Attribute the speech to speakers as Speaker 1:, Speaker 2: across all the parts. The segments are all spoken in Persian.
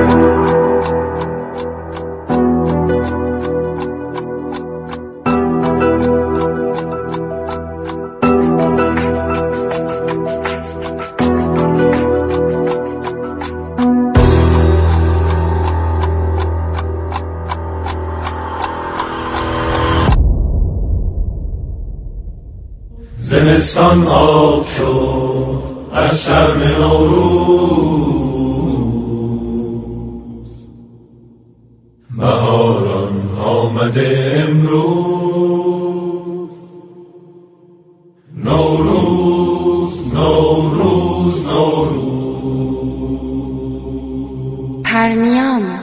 Speaker 1: زمستان آب شد از شرم نوروز، بهاران آمده امروز. نوروز نوروز نوروز.
Speaker 2: پرنیان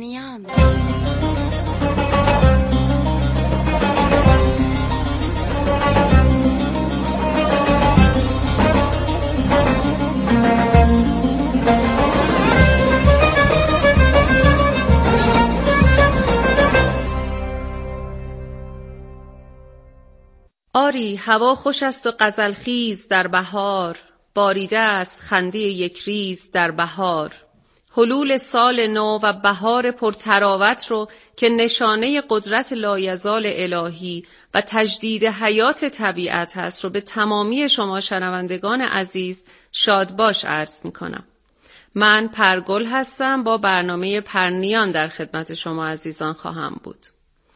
Speaker 3: آری هوا خوش است و غزلخیز در بهار، باریده است خنده یک ریز در بهار. حلول سال نو و بهار پرتراوت رو که نشانه قدرت لایزال الهی و تجدید حیات طبیعت هست رو به تمامی شما شنوندگان عزیز شاد باش عرض می کنم. من پرگل هستم، با برنامه پرنیان در خدمت شما عزیزان خواهم بود.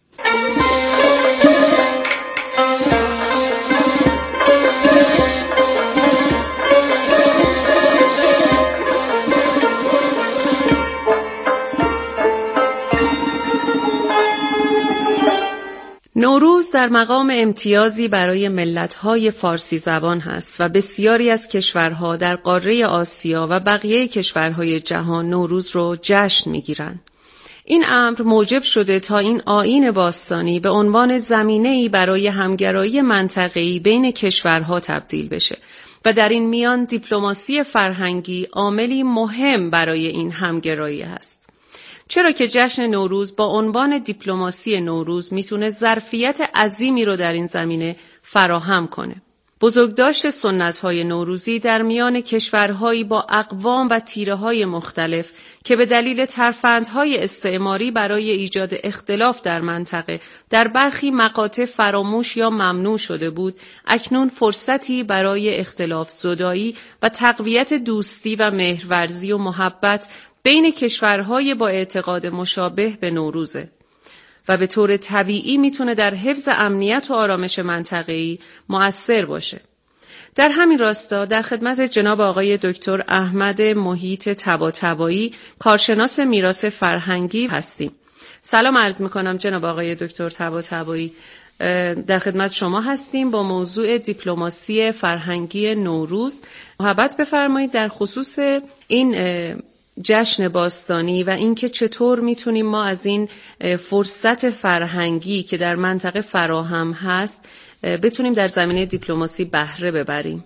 Speaker 3: نوروز در مقام امتیازی برای ملت‌های فارسی زبان هست و بسیاری از کشورها در قاره آسیا و بقیه کشورهای جهان نوروز رو جشن می‌گیرند. این امر موجب شده تا این آیین باستانی به عنوان زمینه‌ای برای همگرایی منطقه‌ای بین کشورها تبدیل بشه و در این میان دیپلماسی فرهنگی عاملی مهم برای این همگرایی هست. چرا که جشن نوروز با عنوان دیپلماسی نوروز میتونه ظرفیت عظیمی رو در این زمینه فراهم کنه. بزرگداشت سنت‌های نوروزی در میان کشورهایی با اقوام و تیره‌های مختلف که به دلیل ترفندهای استعماری برای ایجاد اختلاف در منطقه در برخی مقاطع فراموش یا ممنوع شده بود، اکنون فرصتی برای اختلاف زدایی و تقویت دوستی و مهرورزی و محبت بین کشورهای با اعتقاد مشابه به نوروزه و به طور طبیعی میتونه در حفظ امنیت و آرامش منطقه‌ای مؤثر باشه. در همین راستا در خدمت جناب آقای دکتر احمد محیط طباطبایی، کارشناس میراث فرهنگی هستیم. سلام عرض میکنم جناب آقای دکتر طباطبایی، در خدمت شما هستیم با موضوع دیپلماسی فرهنگی نوروز. محبت بفرمایید در خصوص این جشن باستانی و اینکه چطور میتونیم ما از این فرصت فرهنگی که در منطقه فراهم هست بتونیم در زمینه دیپلماسی بهره ببریم.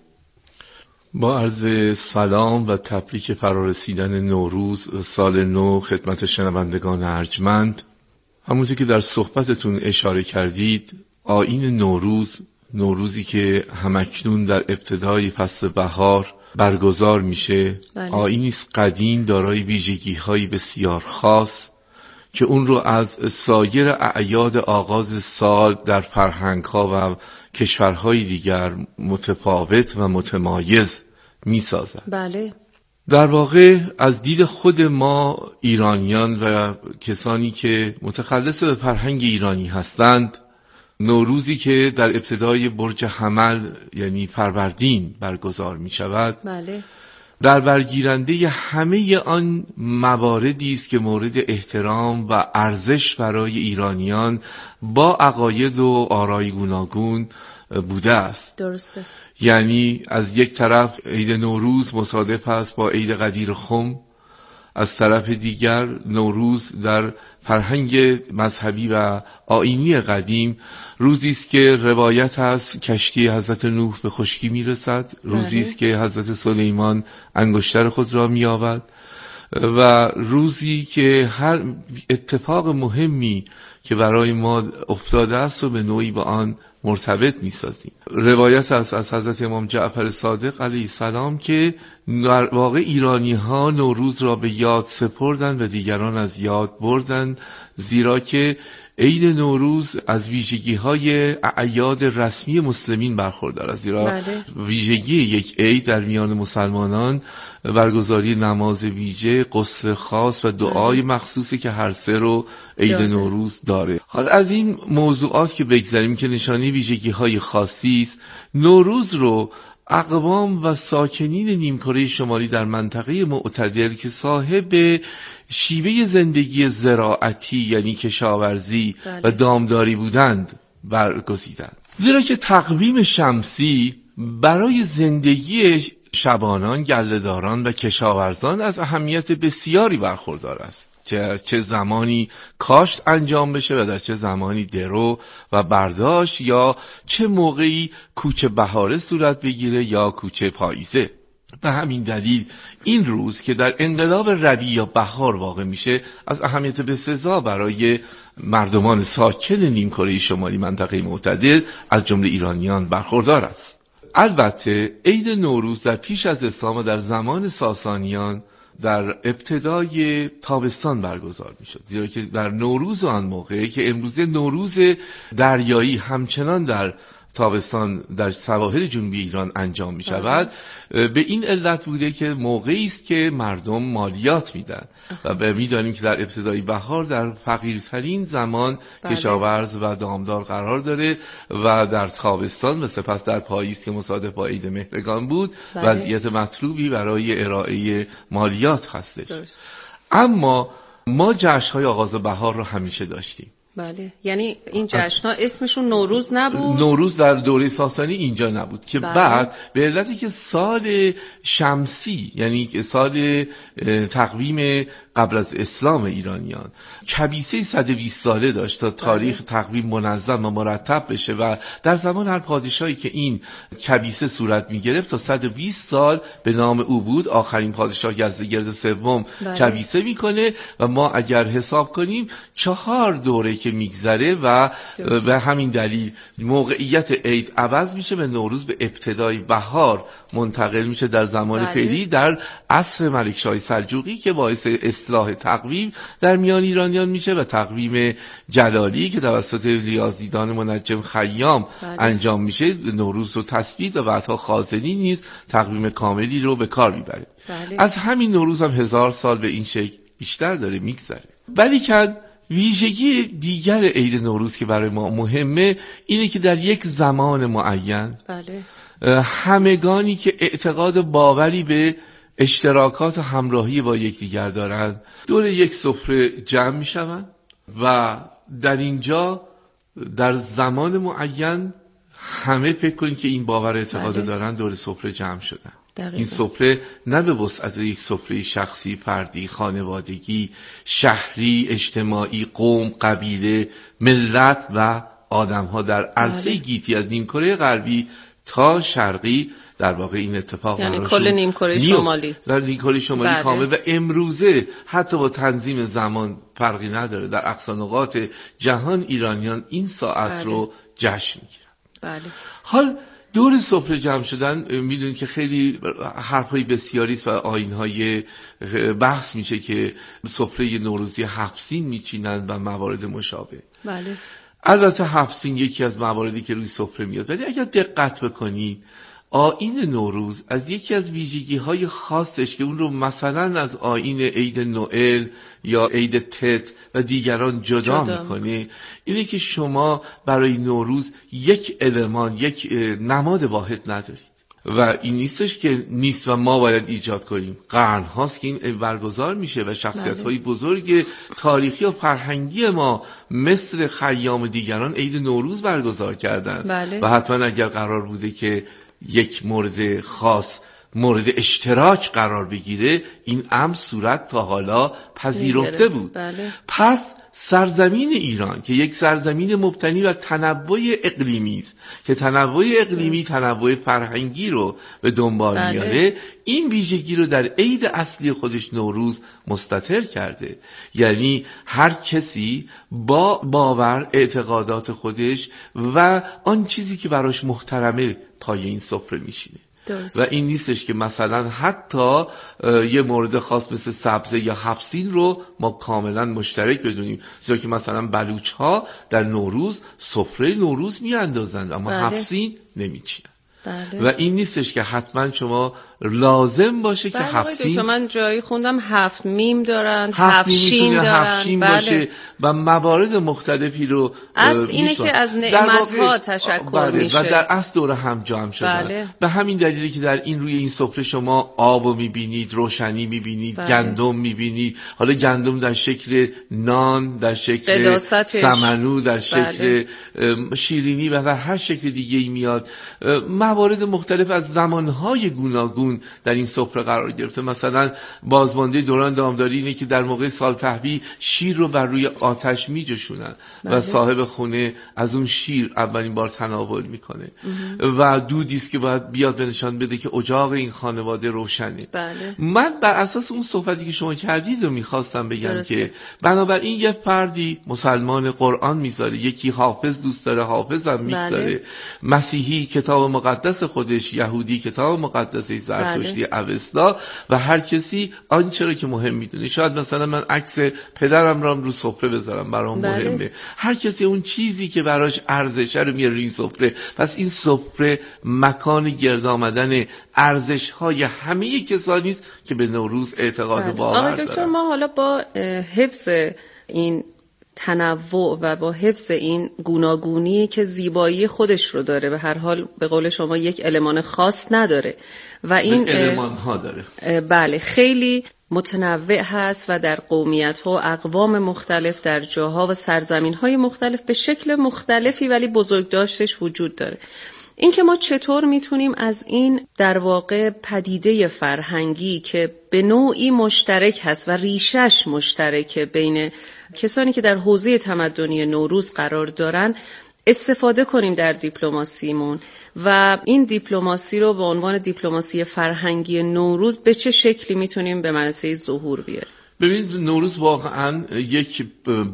Speaker 4: با عرض سلام و تبریک فرارسیدن نوروز، سال نو، خدمت شنوندگان ارجمند. همونطور که در صحبتتون اشاره کردید، آیین نوروز، نوروزی که همکنون در ابتدای فصل بهار برگزار میشه، آیینی است قدیم دارای ویژگی‌های بسیار خاص که اون رو از سایر اعیاد آغاز سال در فرهنگ‌ها و کشورهای دیگر متفاوت و متمایز میسازد.
Speaker 3: بله.
Speaker 4: در واقع از دید خود ما ایرانیان و کسانی که متخلص به فرهنگ ایرانی هستند، نوروزی که در ابتدای برج حمل یعنی فروردین برگزار می شود،
Speaker 3: بله،
Speaker 4: در برگیرنده همه آن مواردی است که مورد احترام و ارزش برای ایرانیان با عقاید و آرای گوناگون بوده است.
Speaker 3: درسته.
Speaker 4: یعنی از یک طرف عید نوروز مصادف است با عید قدیر خم، از طرف دیگر نوروز در فرهنگ مذهبی و آیینی قدیم روزی است که روایت است کشتی حضرت نوح به خشکی میرسد، روزی است که حضرت سلیمان انگشتر خود را می‌یابد و روزی که هر اتفاق مهمی که برای ما افتاده است و به نوعی با آن مرتبط میسازیم. روایت از حضرت امام جعفر صادق علیه السلام که در واقع ایرانی ها نوروز را به یاد سپردن و دیگران از یاد بردن، زیرا که عید نوروز از ویژگی‌های اعیاد رسمی مسلمین برخوردار است. زیرا ویژگی یک عید در میان مسلمانان برگزاری نماز ویژه، غسل خاص و دعای مخصوصی که هر سه رو عید نوروز داره. حالا از این موضوعات که بگذریم که نشانه ویژگی‌های خاصی است، نوروز رو اقوام و ساکنین نیمکره شمالی در منطقه معتدل که صاحب شیوه زندگی زراعتی یعنی کشاورزی و دامداری بودند برگزیدند، زیرا که تقویم شمسی برای زندگی شبانان، گله‌داران و کشاورزان از اهمیت بسیاری برخوردار است که چه زمانی کاشت انجام بشه و در چه زمانی درو و برداشت، یا چه موقعی کوچه بهاره صورت بگیره یا کوچه پاییزه. به همین دلیل این روز که در انقلاب ربیع یا بهار واقع میشه از اهمیت بسزا برای مردمان ساکن نیمکره شمالی منطقه معتدل از جمله ایرانیان برخوردار است. البته عید نوروز در پیش از اسلام و در زمان ساسانیان در ابتدای تابستان برگزار می شد، زیرا که در نوروز آن موقع که امروزه نوروز دریایی همچنان در تابستان در سواحل جنوبی ایران انجام می شود، به این علت بوده که موقعی است که مردم مالیات میدن و میدانیم که در ابتدای بهار در فقیرترین زمان کشاورز و دامدار قرار داره و در تابستان و سپس در پاییز که مصادف با عید مهرگان بود وضعیت مطلوبی برای ارائه مالیات هستش. اما ما جشن‌های آغاز بهار رو همیشه داشتیم.
Speaker 3: بله، یعنی این جشن‌ها اسمشون نوروز نبود؟
Speaker 4: نوروز در دوره ساسانی اینجا نبود که بعد به علتی که سال شمسی یعنی سال تقویم قبل از اسلام ایرانیان کبیسه 120 ساله داشت تا تاریخ تقویم منظم و مرتب بشه و در زمان هر پادشاهی که این کبیسه صورت می‌گرفت تا 120 سال به نام او بود. آخرین پادشاه یزدگرد سوم کبیسه میکنه و ما اگر حساب کنیم 4 دوره که میگذره و به همین دلیل موقعیت عید عوض میشه و نوروز به ابتدای بهار منتقل میشه در زمان پیری در عصر ملکشاه سلجوقی که باعث اصلاح تقویم در میان ایرانیان میشه و تقویم جلالی که توسط ریاضیدان منجم خیام انجام میشه نوروز رو تثبیت و بعدها خازنی نیز تقویم کاملی رو به کار میبره. از همین نوروز هم 1000 سال به این شکل بیشتر داره میگذره. ولی که ویژگی دیگر عید نوروز که برای ما مهمه اینه که در یک زمان معین همگانی که اعتقاد باوری به اشتراکات همراهی با یکدیگر دارند دور یک سفره جمع میشوند و در اینجا در زمان معین همه فکر کنید که این باور اعتقاد دارن دور سفره جمع شدن. این سفره نه به وسعت یک سفره شخصی، فردی، خانوادگی، شهری، اجتماعی، قوم، قبیله، ملت و آدم‌ها در عرصه گیتی از نیمکره غربی تا شرقی در واقع این اتفاق
Speaker 3: یعنی کل نیمکره شمالی
Speaker 4: در نیمکره شمالی کامل و امروزه حتی با تنظیم زمان فرقی نداره در اقصا نقاط جهان ایرانیان این ساعت رو جشن میگیرن. حال دور سفره جمع شدن میدونید که خیلی حرفای بسیاری است و آیین‌های بحث میشه که سفره نوروزی 7 سین میچینن و موارد مشابه. البته 7 سین یکی از مواردی که روی سفره میاد، ولی اگر دقت بکنید آیین نوروز از یکی از ویژگی‌های خاصش که اون رو مثلا از آیین عید نوئل یا عید تت و دیگران جدا میکنه اینه که شما برای نوروز یک المان، یک نماد واحد ندارید و این نیستش که نیست و ما باید ایجاد کنیم. قرن هاست که این برگزار میشه و شخصیت های بزرگ تاریخی و فرهنگی ما مثل خیام دیگران عید نوروز برگزار کردن و حتما اگر قرار بوده که یک مورد خاص مورد اشتراک قرار بگیره، این امر صورت تا حالا پذیرفته بود.
Speaker 3: بله.
Speaker 4: پس سرزمین ایران که یک سرزمین مبتنی بر تنوع اقلیمی است که تنوع اقلیمی تنوع فرهنگی رو به دنبال میاره، این ویژگی رو در عید اصلی خودش نوروز مستتر کرده. یعنی هر کسی با باور، اعتقادات خودش و آن چیزی که براش محترمه پای این سفره میشینه.
Speaker 3: درست.
Speaker 4: و این نیستش که مثلا حتی یه مورد خاص مثل سبزه یا حفصین رو ما کاملا مشترک بدونیم، زیرا که مثلا بلوچ ها در نوروز سفره نوروز میاندازند اما حفصین نمیچینن.
Speaker 3: بله.
Speaker 4: و این نیستش که حتما شما لازم باشه که حفصین،
Speaker 3: من جایی خوندم 7 میم دارن، 7 شین دارن،
Speaker 4: حفشین باشه و موارد مختلفی رو
Speaker 3: اصل اینه که از نعمت‌ها تشکر میشه
Speaker 4: و در اصل دور هم جمع شدن. به همین دلیلی که در این روی این سفره شما آبو میبینید، روشنی میبینید، گندم میبینید، حالا گندم در شکل نان، در شکل سمنو، در شکل شیرینی و در هر شکل دیگه ای میاد. موارد مختلف از زمانهای گوناگون در این سفره قرار گرفته. مثلا بازمانده دوران دامداری اینه که در موقع سال تحویل شیر رو بر روی آتش میجوشونن و صاحب خونه از اون شیر اولین بار تناول میکنه و دودی است که باید بیاد به نشان بده که اجاق این خانواده روشنه. من بر اساس اون صحبتی که شما کردید رو میخواستم بگم که بنابراین یه فردی مسلمان قرآن میذاره، یکی حافظ دوست داره حافظ هم میذاره، مسیحی کتاب مقدس خودش، یهودی کتاب مقدس زرتشتی اوستا و هر کسی آنچه را که مهم میدونه. شاید مثلا من عکس پدرم را رو سفره بذارم، برام مهمه. هر کسی اون چیزی که براش ارزشه رو میاره این سفره. پس این سفره مکان گرد آمدن ارزش‌های همه کسانی است که به نوروز اعتقاد باور دارن.
Speaker 3: آقای دکتر، ما حالا با حفظ این تنوع و با حفظ این گوناگونی که زیبایی خودش رو داره، به هر حال به قول شما یک المان خاص نداره و این
Speaker 4: المان‌ها داره،
Speaker 3: بله، خیلی متنوع هست و در قومیت‌ها و اقوام مختلف در جاها و سرزمین‌های مختلف به شکل مختلفی ولی بزرگداشتش وجود داره. این که ما چطور میتونیم از این در واقع پدیده فرهنگی که به نوعی مشترک هست و ریشش مشترکه بین کسانی که در حوزه تمدنی نوروز قرار دارن استفاده کنیم در دیپلماسیمون و این دیپلماسی رو به عنوان دیپلماسی فرهنگی نوروز به چه شکلی میتونیم به منصه ظهور بیاریم؟
Speaker 4: ببینید، نوروز واقعا یک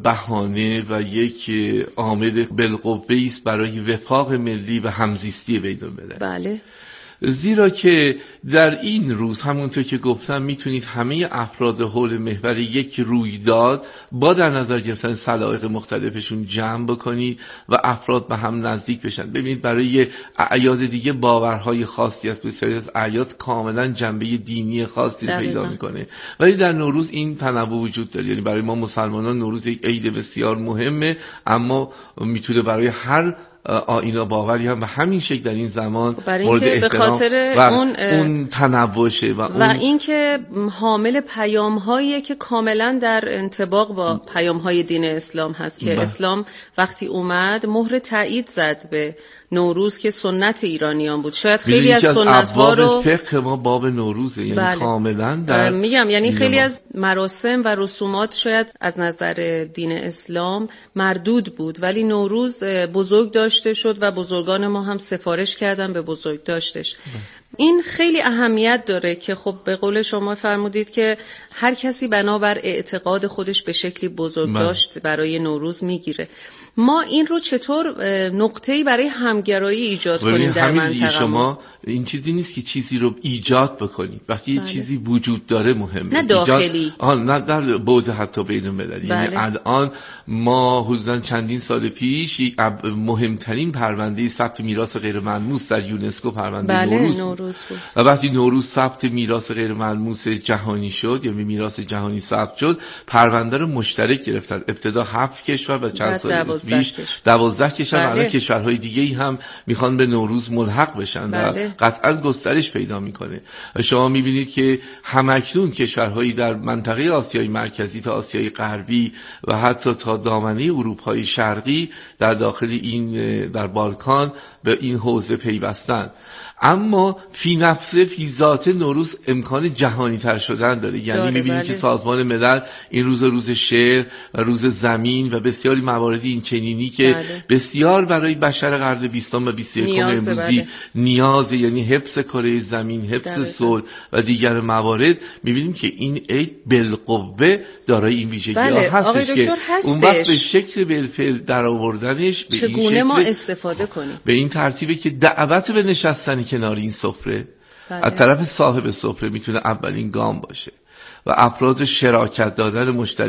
Speaker 4: بهانه و یک عامل بالقوه است برای وفاق ملی و همزیستی بین الملل.
Speaker 3: بله.
Speaker 4: زیرا که در این روز همونطور که گفتم میتونید همه افراد حول محور یک رویداد با در نظر گرفتن سلایق مختلفشون جمع بکنید و افراد به هم نزدیک بشن. ببینید، برای اعیاد دیگه باورهای خاصی است، بسیاری از اعیاد کاملا جنبه دینی خاصی پیدا میکنه، ولی در نوروز این تنوع وجود داره. یعنی برای ما مسلمانان نوروز یک عید بسیار مهمه، اما میتونه برای هر آیین باوری هم به همین شکل در این زمان مورد احترام و اون تنوعشه و
Speaker 3: اینکه حامل پیام‌هایی که کاملا در انطباق با پیام‌های دین اسلام هست که اسلام وقتی اومد مهر تایید زد به نوروز که سنت ایرانیان بود. شاید خیلی از سنت‌ها رو
Speaker 4: فقه ما باب نوروزه، یعنی کاملا در
Speaker 3: میگم، یعنی خیلی از مراسم و رسومات شاید از نظر دین اسلام مردود بود، ولی نوروز بزرگ داشته شد و بزرگان ما هم سفارش کردن به بزرگ داشتش. این خیلی اهمیت داره که خب به قول شما فرمودید که هر کسی بنابر اعتقاد خودش به شکلی بزرگ داشت برای نوروز میگیره. ما این رو چطور نقطه‌ای برای همگرایی ایجاد کنیم در منطقه؟
Speaker 4: شما این چیزی نیست که چیزی رو ایجاد بکنید، وقتی چیزی وجود داره مهمه،
Speaker 3: نه داخلی،
Speaker 4: نه در بعد حتی بین المللی. یعنی الان ما حدوداً چندین سال پیش مهمترین پرونده ثبت میراث غیر ملموس در یونسکو پرونده نوروز بود. و وقتی نوروز ثبت میراث غیر ملموس جهانی شد، یعنی میراث جهانی ثبت شد، پرونده رو مشترک گرفتن. ابتدا 7 کشور و چند سال پیش 12 کشور، الان کشورهای دیگه‌ای هم میخوان به نوروز ملحق بشن و قطعا گسترش پیدا میکنه. شما میبینید که همکنون کشورهایی در منطقه آسیای مرکزی تا آسیای غربی و حتی تا دامنه اروپای شرقی در داخل این در بالکان به این حوزه پیوستن. اما فی نفسه فی ذات نوروز امکان جهانی تر شدن داره. یعنی میبینیم که سازمان ملل این روز شعر و روز زمین و بسیاری مواردی این چنینی که بسیار برای بشر قرن 20 و 21 امروزی نیاز، یعنی حفظ کره زمین، حفظ صلح و دیگر موارد، میبینیم که این عید بالقوه دارای این ویژگی ها هستش که اون وقت به شکل بالفعل در آوردنش به این شکل
Speaker 3: ما استفاده کنیم.
Speaker 4: به این ترتیبه که دعوت به نشستن کنار این سفره از طرف صاحب سفره میتونه اولین گام باشه و افراد شراکت دادن،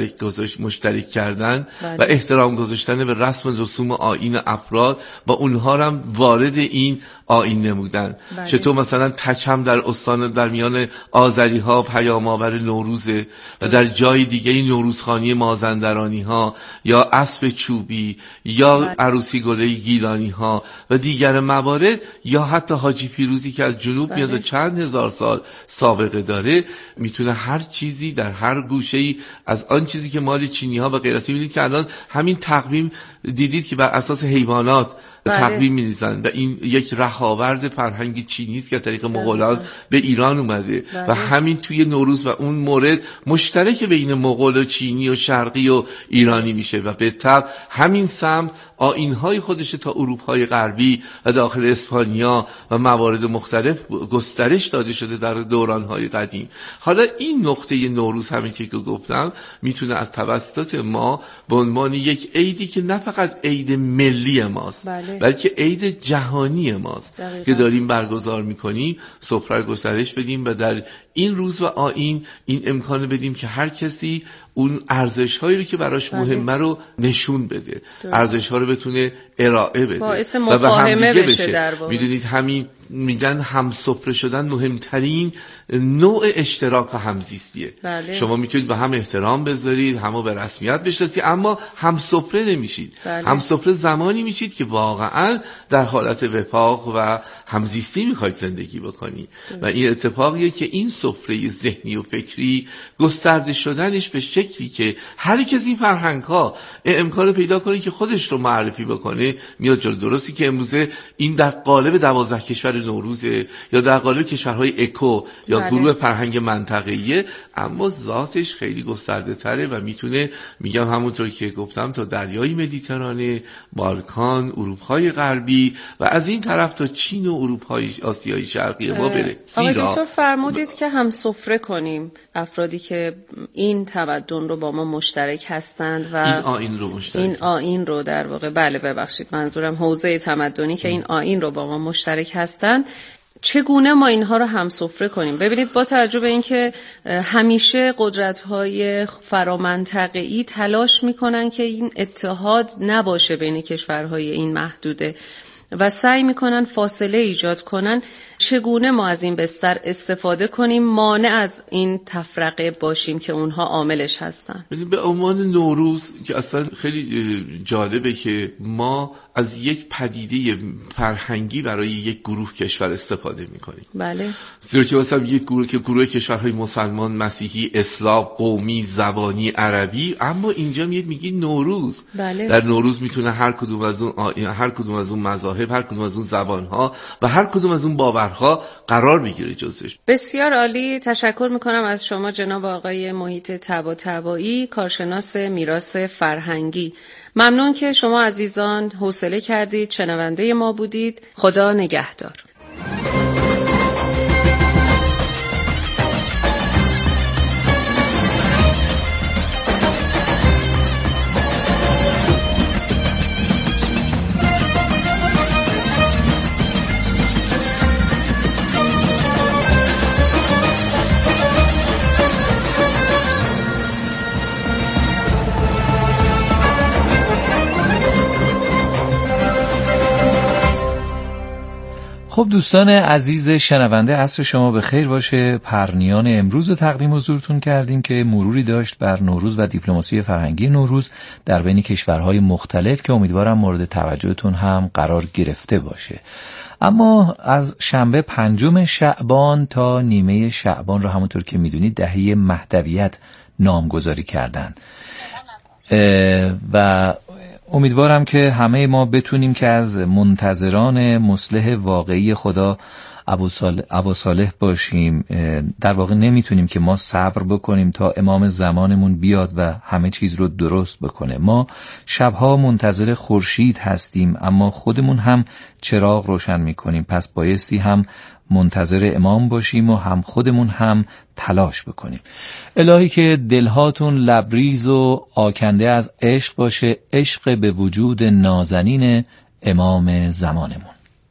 Speaker 4: مشترک کردن و احترام گذاشتن به رسم رسوم آیین افراد با اونها هم وارد این آیین نمودن. چطور مثلا تک هم در استان در میان آذری ها پیام آور نوروزه و در جای دیگه نوروزخانی مازندرانی ها یا اسب چوبی یا عروسی گله گیلانی ها و دیگر موارد، یا حتی حاجی پیروزی که از جنوب میاد و چند هزار سال سابقه داره، میتونه هر چیزی در هر گوشه‌ای از آن چیزی که مال چینی‌ها و غیره است. می‌بینید که الان همین تقویم دیدید که بر اساس حیوانات تقویم می‌ریزن و این یک رهاورد فرهنگ چینی است که طریق مغولان به ایران اومده و همین توی نوروز و اون مورد مشترک بین مغول و چینی و شرقی و ایرانی میشه و به طبع همین سمت آیین‌های خودش تا اروپای غربی و داخل اسپانیا و موارد مختلف گسترش داده شده در دوران‌های قدیم. حالا این نقطه نوروز همین که گفتم میتونه از توسط ما به عنوان یک عیدی که نه فقط عید ملی ماست بلکه عید جهانی ماست که داریم برگزار میکنیم، سفره گسترش بدیم و در این روز و آیین این امکان بدیم که هر کسی اون ارزش‌هایی رو که براش مهمه رو نشون بده، ارزش‌ها رو بتونه ارائه بده،
Speaker 3: باعث مفاهمه بشه. در واقع
Speaker 4: میدونید همین میگن همسفره شدن مهمترین نوع اشتراک و همزیستیه. شما میتونید به هم احترام بذارید، همو به رسمیت بشناسید، اما همسفره نمیشید. همسفره زمانی میشید که واقعا در حالت وفاق و همزیستی میخواید زندگی بکنید و این اتفاقیه که این سفره ذهنی و فکری گسترده شدنش به شکلی که هر کسی این فرهنگ‌ها امکان پیدا کنه که خودش رو معرفی بکنه میاد جلو. درستی که امروزه این در قالب 12 کشور نوروزه یا در قالب کشورهای اکو یا گروه فرهنگ منطقه‌ایه، اما ذاتش خیلی گسترده تره و میتونه، میگم همونطور که گفتم، تا دریای مدیترانه، بالکان، اروپای غربی و از این طرف تا چین و اروپای آسیای شرقی ما بره.
Speaker 3: آقای دکتر فرمودید که هم سفره کنیم افرادی که این تمدن رو با ما مشترک هستند و این آیین رو در واقع ببخشید منظورم حوزه تمدنی که این آیین رو با ما مشترک هستند، چگونه ما اینها رو همسفره کنیم؟ ببینید با توجه به اینکه همیشه قدرت‌های فرامنطقه‌ای تلاش می‌کنن که این اتحاد نباشه بین کشورهای این محدوده و سعی می‌کنن فاصله ایجاد کنن، چگونه ما از این بستر استفاده کنیم مانع از این تفرقه باشیم که اونها عاملش هستن؟
Speaker 4: به عنوان نوروز که اصلا خیلی جالبه که ما از یک پدیده فرهنگی برای یک گروه کشور استفاده میکنیم.
Speaker 3: بله.
Speaker 4: زیرا که مثلا یک گروه که گروه کشورهای مسلمان، مسیحی، اسلام، قومی، زبانی، عربی، اما اینجا میگی نوروز.
Speaker 3: بله.
Speaker 4: در نوروز میتونه هر کدوم از اون مذاهب، هر کدوم از اون زبانها و هر کدوم از اون باورها قرار بگیره جزش.
Speaker 3: بسیار عالی. تشکر میکنم از شما جناب آقای محیط طباطبایی، کارشناس میراث فرهنگی. ممنون که شما عزیزان حوصله کردید، شنونده ما بودید. خدا نگهدار.
Speaker 2: خب دوستان عزیز شنونده، عصر شما به خیر باشه. پرنیان امروز رو تقدیم حضورتون کردیم که مروری داشت بر نوروز و دیپلماسی فرهنگی نوروز در بین کشورهای مختلف که امیدوارم مورد توجهتون هم قرار گرفته باشه. اما از شنبه 5 شعبان تا نیمه شعبان رو همونطور که میدونید دهه مهدویت نامگذاری کردن و امیدوارم که همه ما بتونیم که از منتظران مصلح واقعی خدا ابو صالح باشیم. در واقع نمیتونیم که ما صبر بکنیم تا امام زمانمون بیاد و همه چیز رو درست بکنه. ما شبها منتظر خورشید هستیم اما خودمون هم چراغ روشن میکنیم، پس بایستی هم منتظر امام باشیم و هم خودمون هم تلاش بکنیم. الهی که دلهاتون لبریز و آکنده از عشق باشه، عشق به وجود نازنین امام زمانمون.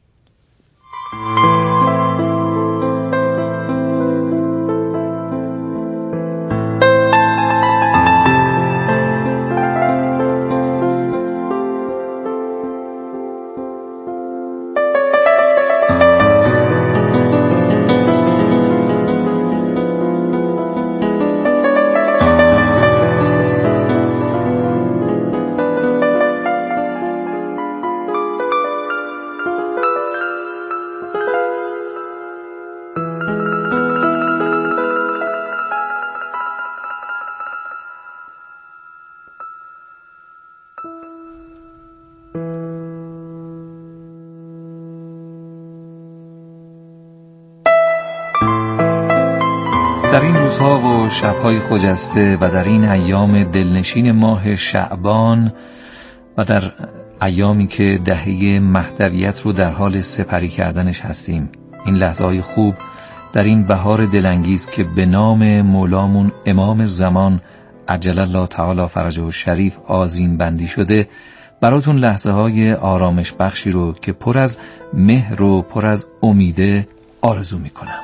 Speaker 2: در این روزها و شبهای خجسته و در این ایام دلنشین ماه شعبان و در ایامی که دهه مهدویت رو در حال سپری کردنش هستیم، این لحظه‌های خوب در این بهار دلانگیز که به نام مولامون امام زمان عجل الله تعالی فرجه الشریف آذین بندی شده، براتون لحظه‌های آرامش بخشی رو که پر از مهر و پر از امیده آرزو می‌کنم.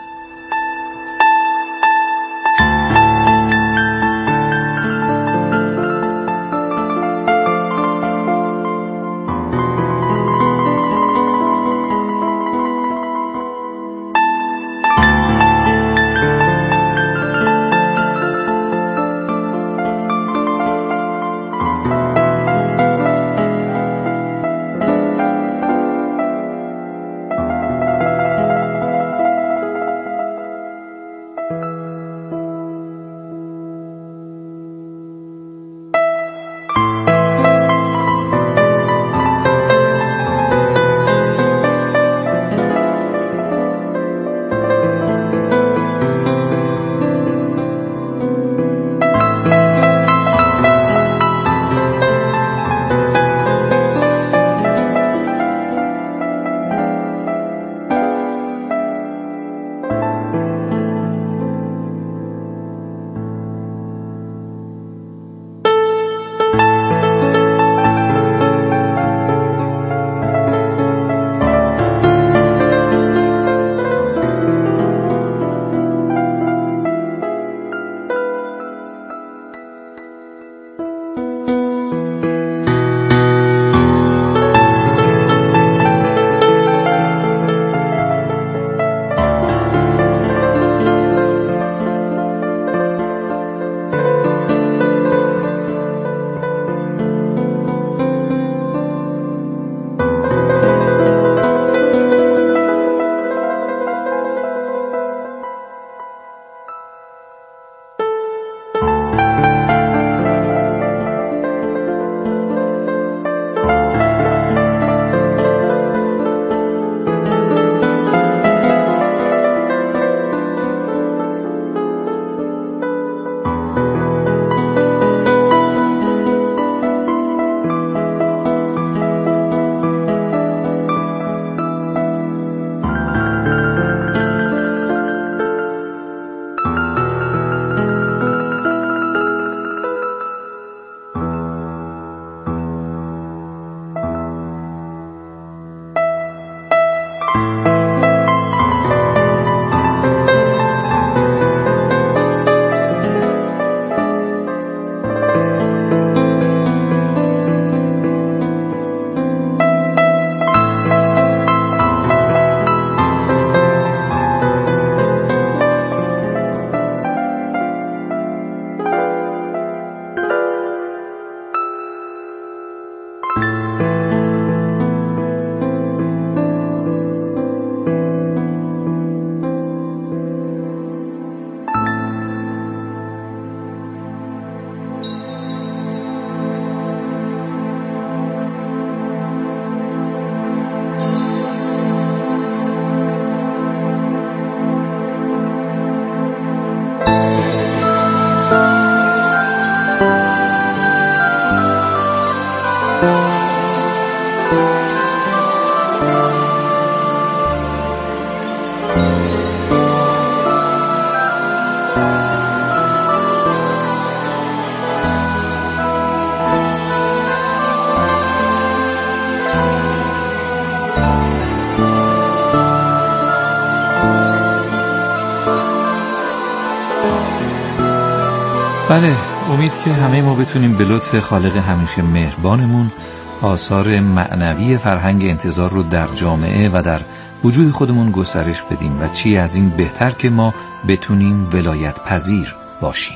Speaker 2: بله، امید که همه ما بتونیم به لطف خالق همیشه مهربانمون آثار معنوی فرهنگ انتظار رو در جامعه و در وجود خودمون گسترش بدیم و چی از این بهتر که ما بتونیم ولایت پذیر باشیم.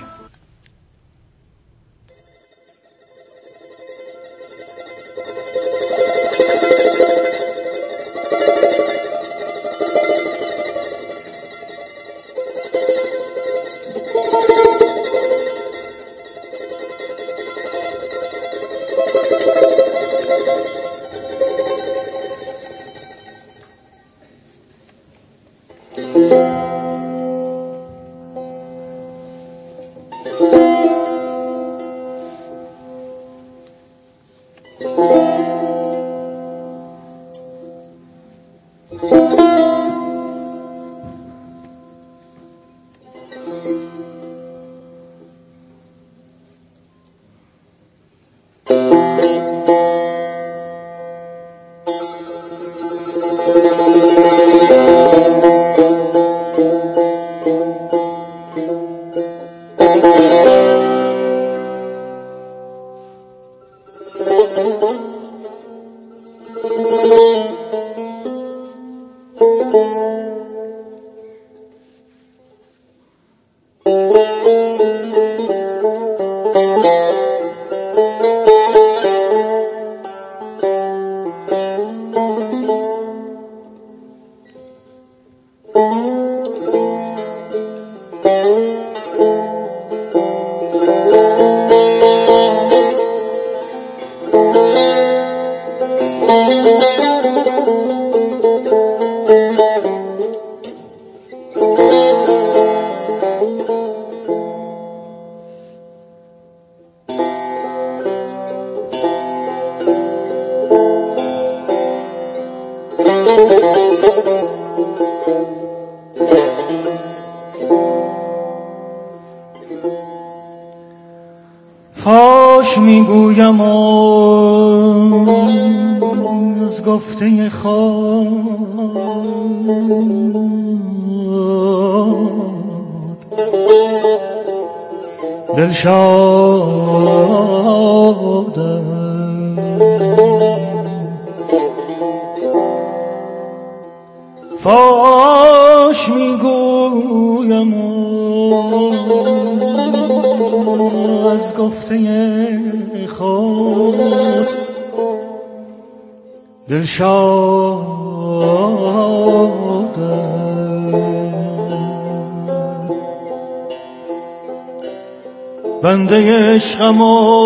Speaker 5: فاش میگویم از گفته خود دلشادم، فاش میگویم از گفته خود دلشادم، بنده عشقم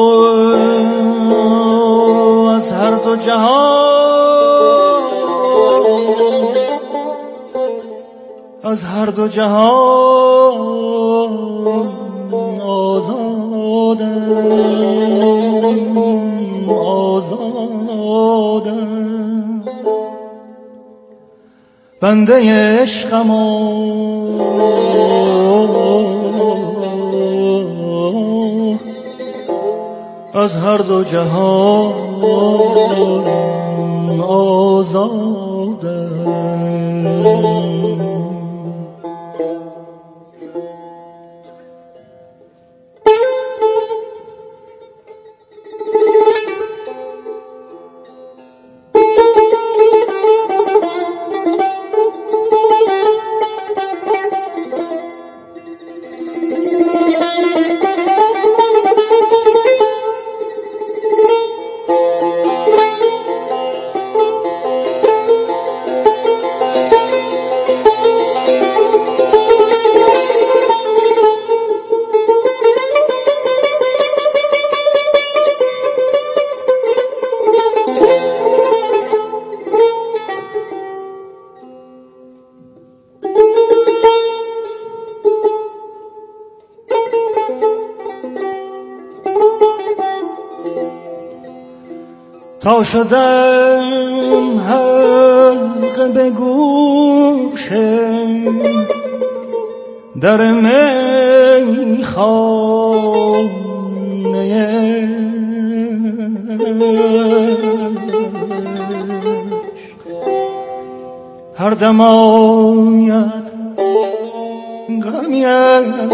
Speaker 5: از هر دو جهان، از هر دو جهان آزادم، آزادم، بنده عشقم از هر دو جهان آزادم. تا شدم حلقه به گوش در خانه هر دم آید غمی